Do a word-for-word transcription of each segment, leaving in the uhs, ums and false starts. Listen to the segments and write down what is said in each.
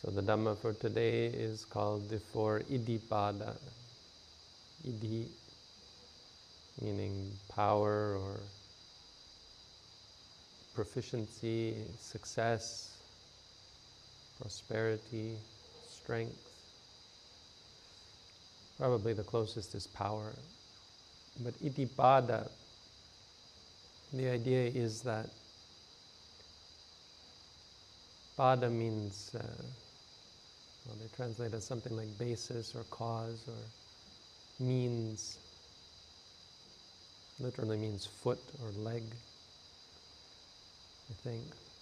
So the Dhamma for today is called the four Iddhipada. Iddhi meaning power or proficiency, success, prosperity, strength. Probably the closest is power. But Iddhipada, the idea is that pada means, uh, well, they translate as something like basis or cause or means. Literally means foot or leg, I think.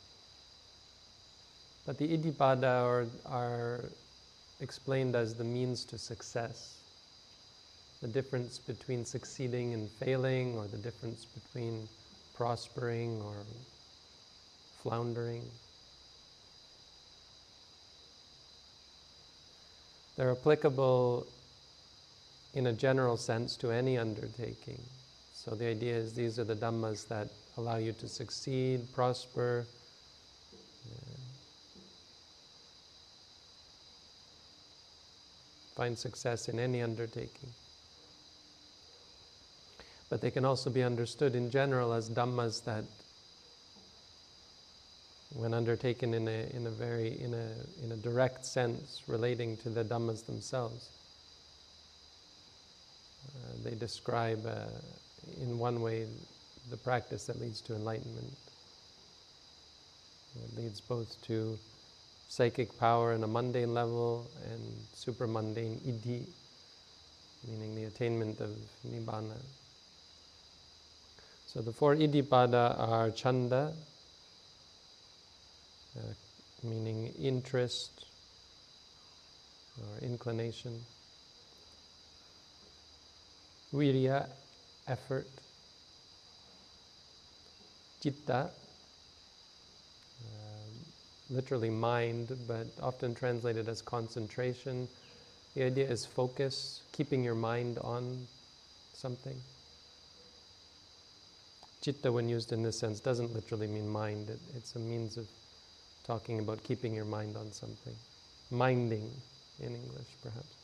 But the Iddhipada are, are explained as the means to success. The difference between succeeding and failing, or the difference between prospering or floundering. They're applicable in a general sense to any undertaking. So the idea is these are the Dhammas that allow you to succeed, prosper, uh, find success in any undertaking. But they can also be understood in general as Dhammas that, when undertaken in a in a very in a in a direct sense relating to the Dhammas themselves, uh, they describe uh, in one way the practice that leads to enlightenment. It leads both to psychic power in a mundane level and supramundane iddhi, meaning the attainment of nibbana. So the four Iddhipada are chanda, uh, meaning interest or inclination, virya, effort, citta, uh, literally mind, but often translated as concentration. The idea is focus, keeping your mind on something. Citta, when used in this sense, doesn't literally mean mind. It, it's a means of talking about keeping your mind on something. Minding, in English, perhaps.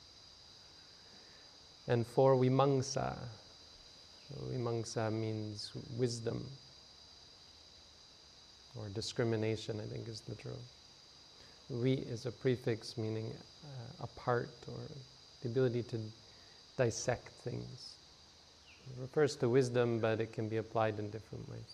And four, vimamsa. Vimamsa means wisdom, or discrimination, I think is literal. Vi is a prefix meaning uh, apart, or the ability to dissect things. It refers to wisdom, but it can be applied in different ways.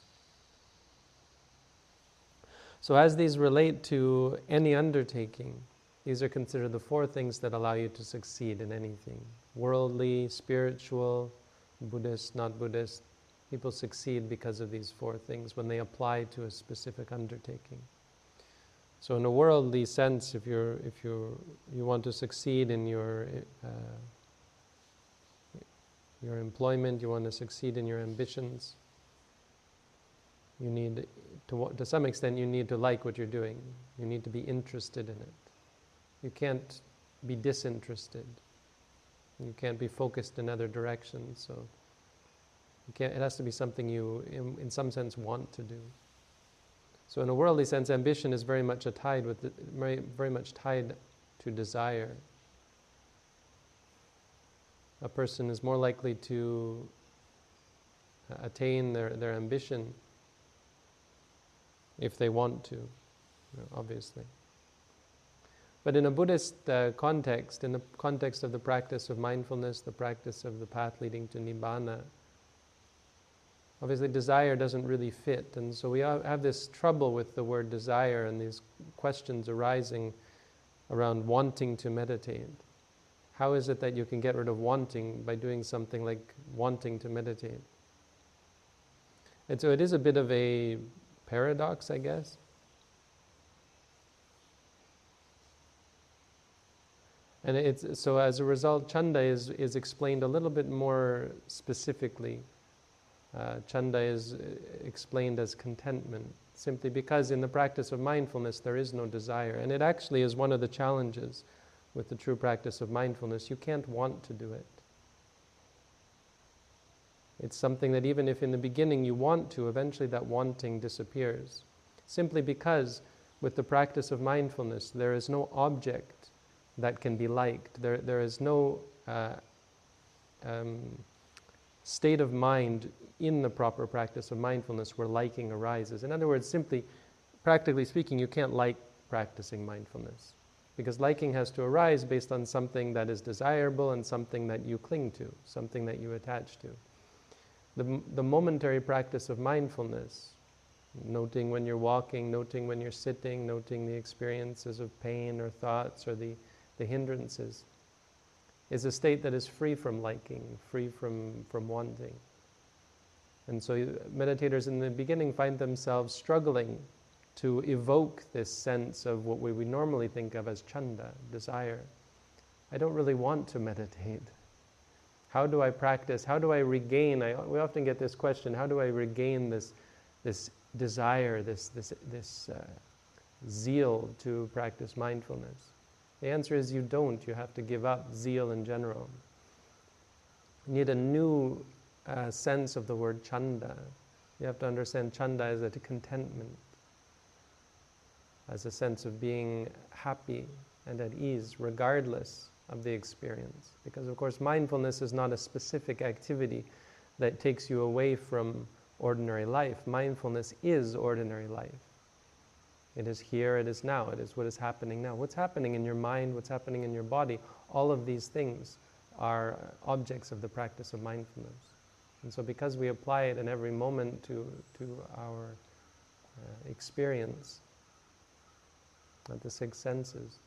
So as these relate to any undertaking, these are considered the four things that allow you to succeed in anything. Worldly, spiritual, Buddhist, not Buddhist. People succeed because of these four things when they apply to a specific undertaking. So in a worldly sense, if you're if you you want to succeed in your uh, your employment, you want to succeed in your ambitions, you need to to some extent you need to like what you're doing. You need to be interested in it. You can't be disinterested. You can't be focused in other directions. So you can't, it has to be something you, in, in some sense, want to do. So in a worldly sense, ambition is very much a tied with the, very, very much tied to desire. A person is more likely to attain their, their ambition if they want to, you know, obviously. But in a Buddhist uh, context, in the context of the practice of mindfulness, the practice of the path leading to Nibbana, obviously desire doesn't really fit. And so we have this trouble with the word desire and these questions arising around wanting to meditate. How is it that you can get rid of wanting by doing something like wanting to meditate? And so it is a bit of a paradox, I guess. And it's, so as a result, chanda is, is explained a little bit more specifically. Uh, chanda is explained as contentment, simply because in the practice of mindfulness there is no desire. And it actually is one of the challenges with the true practice of mindfulness. You can't want to do it. It's something that even if in the beginning you want to, eventually that wanting disappears. Simply because with the practice of mindfulness, there is no object that can be liked. There, there is no uh, um, state of mind in the proper practice of mindfulness where liking arises. In other words, simply, practically speaking, you can't like practicing mindfulness, because liking has to arise based on something that is desirable and something that you cling to, something that you attach to. The, the momentary practice of mindfulness, noting when you're walking, noting when you're sitting, noting the experiences of pain or thoughts or the, the hindrances, is a state that is free from liking, free from, from wanting. And so meditators in the beginning find themselves struggling to evoke this sense of what we would normally think of as chanda, desire. I don't really want to meditate. How do I practice? How do I regain? I, we often get this question, how do I regain this, this desire, this, this, this uh, zeal to practice mindfulness? The answer is you don't. You have to give up zeal in general. You need a new uh, sense of the word chanda. You have to understand chanda as a contentment, as a sense of being happy and at ease regardless of the experience. Because of course mindfulness is not a specific activity that takes you away from ordinary life. Mindfulness is ordinary life. It is here, it is now, it is what is happening now. What's happening in your mind, what's happening in your body, all of these things are objects of the practice of mindfulness. And so because we apply it in every moment to, to our uh, experience, at the six senses,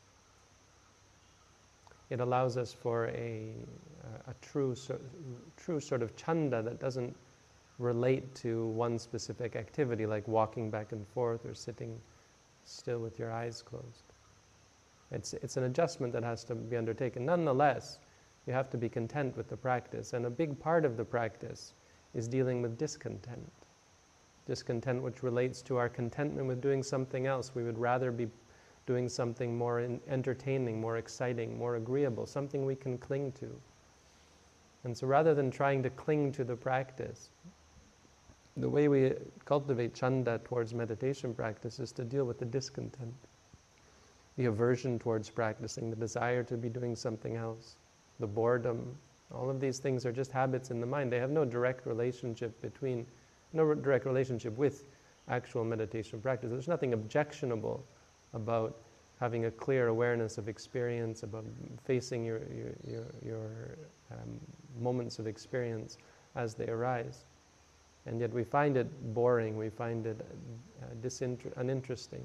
it allows us for a, a, a true, so, true sort of chanda that doesn't relate to one specific activity, like walking back and forth or sitting still with your eyes closed. It's, it's an adjustment that has to be undertaken. Nonetheless, you have to be content with the practice, and a big part of the practice is dealing with discontent. Discontent which relates to our contentment with doing something else. We would rather be doing something more in entertaining, more exciting, more agreeable, something we can cling to. And so rather than trying to cling to the practice, the way we cultivate chanda towards meditation practice is to deal with the discontent, the aversion towards practicing, the desire to be doing something else, the boredom. All of these things are just habits in the mind. They have no direct relationship between, no direct relationship with actual meditation practice. There's nothing objectionable about having a clear awareness of experience, about facing your, your, your, your um, moments of experience as they arise. And yet we find it boring, we find it uh, disinter- uninteresting,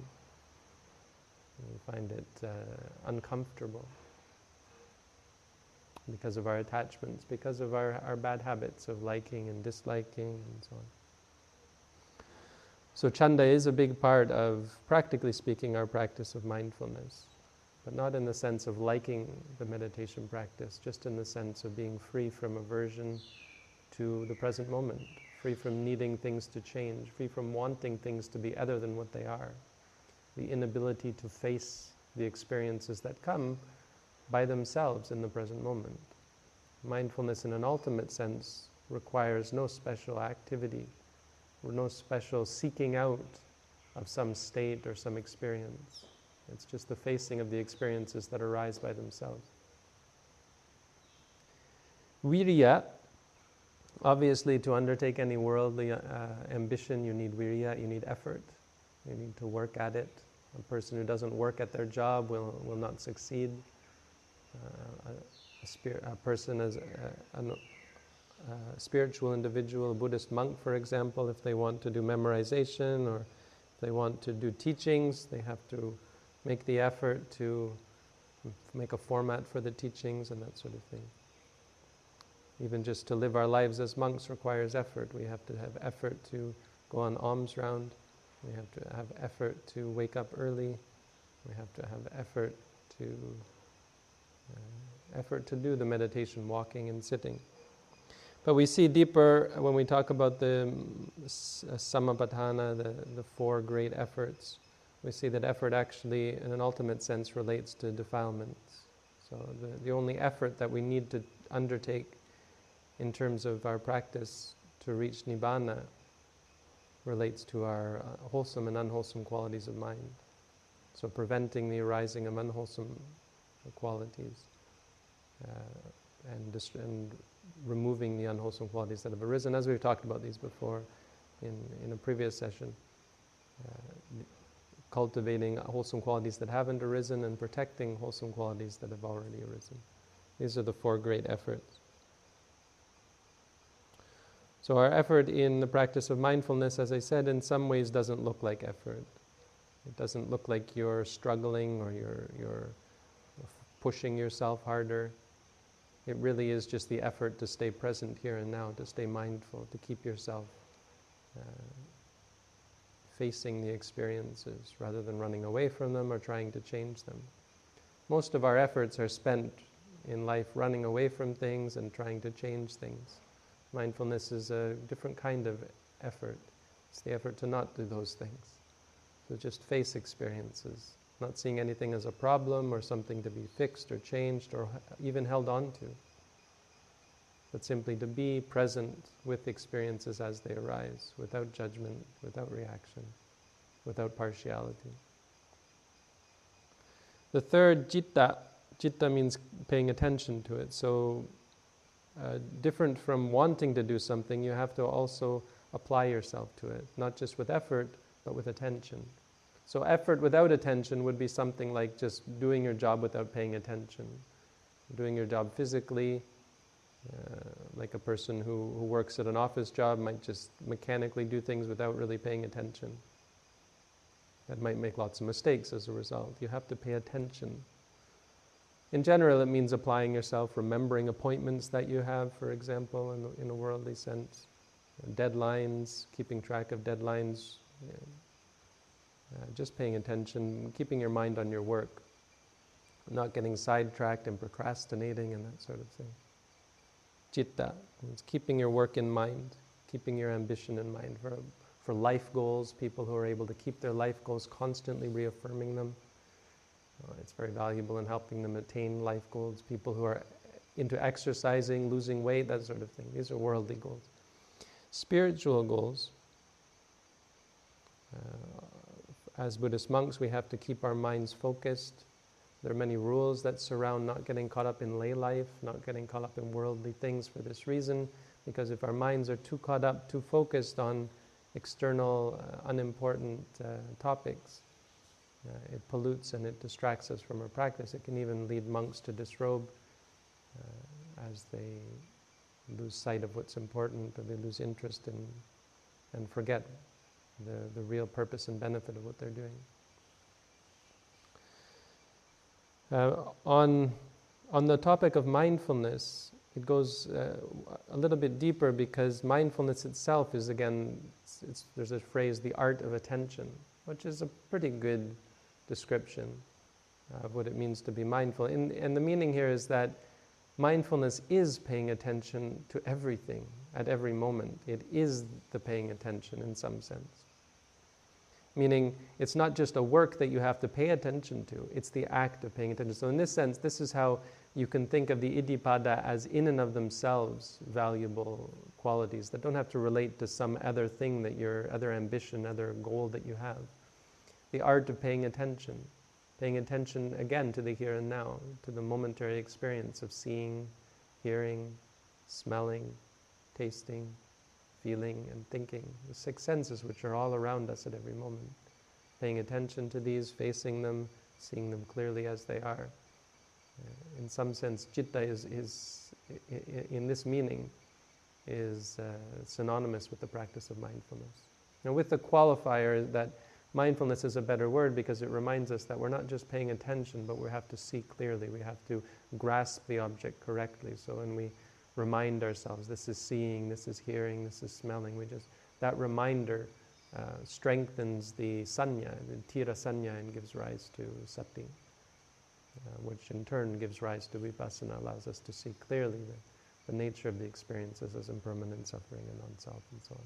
we find it uh, uncomfortable because of our attachments, because of our, our bad habits of liking and disliking and so on. So chanda is a big part of, practically speaking, our practice of mindfulness, but not in the sense of liking the meditation practice, just in the sense of being free from aversion to the present moment, free from needing things to change, free from wanting things to be other than what they are, the inability to face the experiences that come by themselves in the present moment. Mindfulness in an ultimate sense requires no special activity, or no special seeking out of some state or some experience. It's just the facing of the experiences that arise by themselves. Virya, obviously to undertake any worldly uh, ambition, you need virya, you need effort. You need to work at it. A person who doesn't work at their job will, will not succeed. Uh, a, a, spirit, a person as a, a, a spiritual individual, a Buddhist monk, for example, if they want to do memorization or if they want to do teachings, they have to make the effort to make a format for the teachings and that sort of thing. Even just to live our lives as monks requires effort. We have to have effort to go on alms round. We have to have effort to wake up early. We have to have effort to uh, effort to do the meditation, walking and sitting. But we see deeper when we talk about the um, samapatthana, the, the four great efforts. We see that effort actually, in an ultimate sense, relates to defilements. So the, the only effort that we need to undertake in terms of our practice to reach nibbana relates to our uh, wholesome and unwholesome qualities of mind. So preventing the arising of unwholesome qualities uh, and, dist- and removing the unwholesome qualities that have arisen, as we've talked about these before in, in a previous session. Uh, cultivating wholesome qualities that haven't arisen and protecting wholesome qualities that have already arisen. These are the four great efforts. So our effort in the practice of mindfulness, as I said, in some ways doesn't look like effort. It doesn't look like you're struggling or you're, you're pushing yourself harder. It really is just the effort to stay present here and now, to stay mindful, to keep yourself uh, facing the experiences rather than running away from them or trying to change them. Most of our efforts are spent in life running away from things and trying to change things. Mindfulness is a different kind of effort. It's the effort to not do those things. To just face experiences, not seeing anything as a problem or something to be fixed or changed or even held on to, but simply to be present with experiences as they arise, without judgment, without reaction, without partiality. The third, citta. Citta means paying attention to it. So uh, different from wanting to do something, you have to also apply yourself to it, not just with effort, but with attention. So effort without attention would be something like just doing your job without paying attention. Doing your job physically, uh, like a person who, who works at an office job might just mechanically do things without really paying attention. That might make lots of mistakes as a result. You have to pay attention. In general, it means applying yourself, remembering appointments that you have, for example, in, the, in a worldly sense. Deadlines, keeping track of deadlines, yeah. uh, just paying attention, keeping your mind on your work, not getting sidetracked and procrastinating and that sort of thing. Citta, it's keeping your work in mind, keeping your ambition in mind. For, for life goals, people who are able to keep their life goals, constantly reaffirming them. Uh, it's very valuable in helping them attain life goals. People who are into exercising, losing weight, that sort of thing. These are worldly goals. Spiritual goals. Uh, as Buddhist monks, we have to keep our minds focused. There are many rules that surround not getting caught up in lay life, not getting caught up in worldly things for this reason, because if our minds are too caught up, too focused on external, uh, unimportant uh, topics, Uh, it pollutes and it distracts us from our practice. It can even lead monks to disrobe uh, as they lose sight of what's important, or they lose interest in and forget the, the real purpose and benefit of what they're doing. Uh, on, on the topic of mindfulness, it goes uh, a little bit deeper, because mindfulness itself is, again, it's, it's, there's a phrase, the art of attention, which is a pretty good description of what it means to be mindful. And, and the meaning here is that mindfulness is paying attention to everything at every moment. It is the paying attention in some sense. Meaning, it's not just a work that you have to pay attention to, it's the act of paying attention. So in this sense, this is how you can think of the Iddhipada as in and of themselves valuable qualities that don't have to relate to some other thing that your other ambition, other goal that you have. The art of paying attention. Paying attention, again, to the here and now, to the momentary experience of seeing, hearing, smelling, tasting, feeling, and thinking. The six senses which are all around us at every moment. Paying attention to these, facing them, seeing them clearly as they are. Uh, in some sense, citta is, is in this meaning, is uh, synonymous with the practice of mindfulness. Now, with the qualifier that mindfulness is a better word, because it reminds us that we're not just paying attention, but we have to see clearly. We have to grasp the object correctly. So when we remind ourselves, this is seeing, this is hearing, this is smelling, we just, that reminder uh, strengthens the sanya, the tira sanya, and gives rise to sati, uh, which in turn gives rise to vipassana, allows us to see clearly the, the nature of the experiences as impermanent suffering and non-self and so on.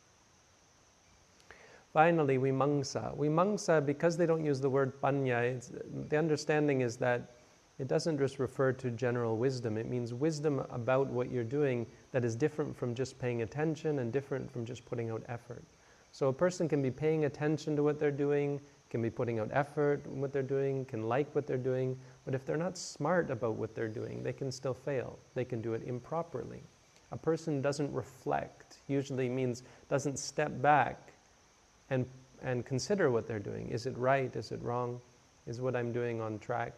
Finally, vimamsa. Vimamsa, because they don't use the word panya, it's, the understanding is that it doesn't just refer to general wisdom. It means wisdom about what you're doing that is different from just paying attention and different from just putting out effort. So a person can be paying attention to what they're doing, can be putting out effort in what they're doing, can like what they're doing, but if they're not smart about what they're doing, they can still fail. They can do it improperly. A person doesn't reflect, usually means doesn't step back and, and consider what they're doing. Is it right? Is it wrong? Is what I'm doing on track?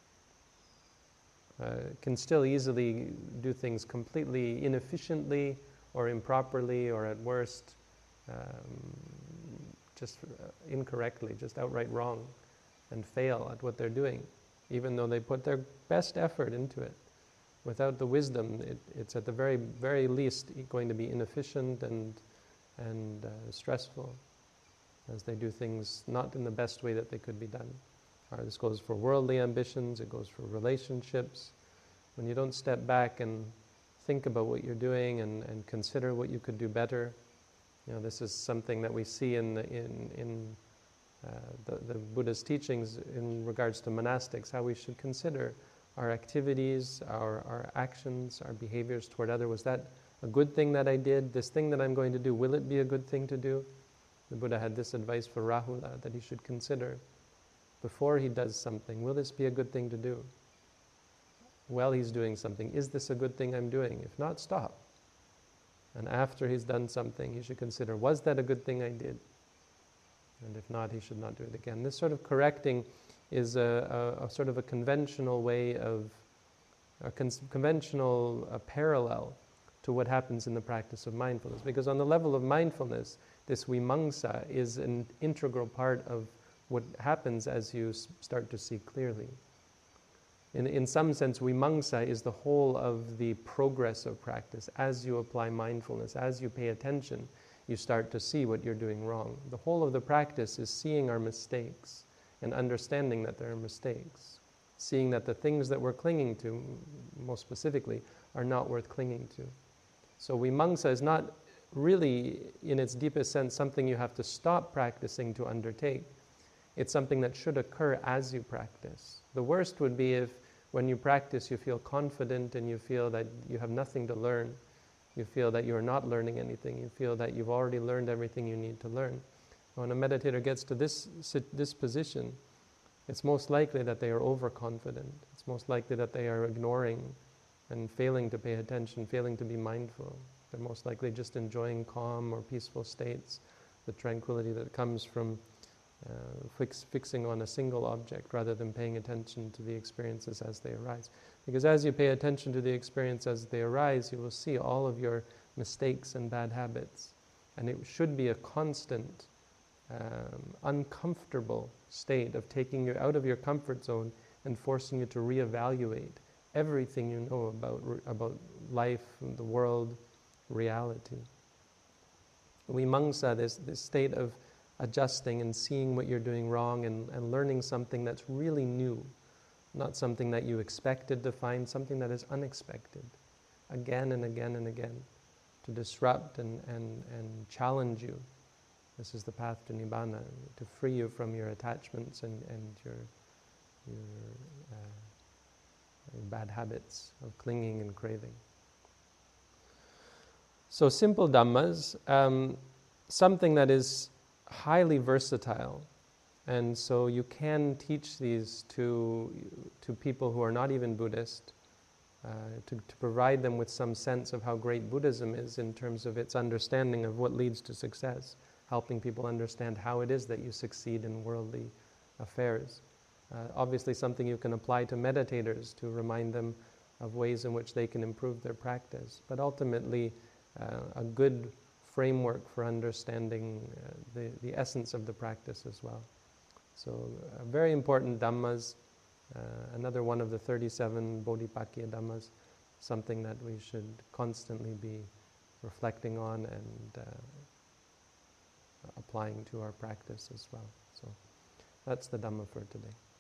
Uh, can still easily do things completely inefficiently or improperly, or at worst, um, just uh, incorrectly, just outright wrong, and fail at what they're doing, even though they put their best effort into it. Without the wisdom, it, it's at the very, very least going to be inefficient and, and uh, stressful, as they do things not in the best way that they could be done. Or this goes for worldly ambitions, it goes for relationships. When you don't step back and think about what you're doing and, and consider what you could do better, you know, this is something that we see in, the, in, in uh, the, the Buddha's teachings in regards to monastics, how we should consider our activities, our, our actions, our behaviors toward others. Was that a good thing that I did? This thing that I'm going to do, will it be a good thing to do? The Buddha had this advice for Rahula, that he should consider before he does something, will this be a good thing to do? While he's doing something, is this a good thing I'm doing? If not, stop. And after he's done something, he should consider, was that a good thing I did? And if not, he should not do it again. This sort of correcting is a, a, a sort of a conventional way of, a con- conventional uh, parallel to what happens in the practice of mindfulness. Because on the level of mindfulness, this vimamsa is an integral part of what happens as you s- start to see clearly. In, in some sense, vimamsa is the whole of the progress of practice. As you apply mindfulness, as you pay attention, you start to see what you're doing wrong. The whole of the practice is seeing our mistakes and understanding that there are mistakes. Seeing that the things that we're clinging to, most specifically, are not worth clinging to. So vimamsa is not really, in its deepest sense, something you have to stop practicing to undertake. It's something that should occur as you practice. The worst would be if, when you practice, you feel confident and you feel that you have nothing to learn. You feel that you're not learning anything. You feel that you've already learned everything you need to learn. When a meditator gets to this, this position, it's most likely that they are overconfident. It's most likely that they are ignoring and failing to pay attention, failing to be mindful. They're most likely just enjoying calm or peaceful states, the tranquility that comes from uh, fix, fixing on a single object rather than paying attention to the experiences as they arise. Because as you pay attention to the experience as they arise, you will see all of your mistakes and bad habits. And it should be a constant, um, uncomfortable state of taking you out of your comfort zone and forcing you to reevaluate everything you know about, about life, the world, reality. Vimamsa, this, this state of adjusting and seeing what you're doing wrong and, and learning something that's really new, not something that you expected to find, something that is unexpected, again and again and again, to disrupt and, and, and challenge you. This is the path to Nibbana, to free you from your attachments and, and your, your, uh, your bad habits of clinging and craving. So simple Dhammas, um, something that is highly versatile, and so you can teach these to to people who are not even Buddhist, uh, to, to provide them with some sense of how great Buddhism is in terms of its understanding of what leads to success, helping people understand how it is that you succeed in worldly affairs. Uh, obviously something you can apply to meditators to remind them of ways in which they can improve their practice, but ultimately uh, a good framework for understanding uh, the, the essence of the practice as well. So uh, very important Dhammas, uh, another one of the thirty-seven Bodhipakkhya Dhammas, something that we should constantly be reflecting on and uh, applying to our practice as well. So that's the Dhamma for today.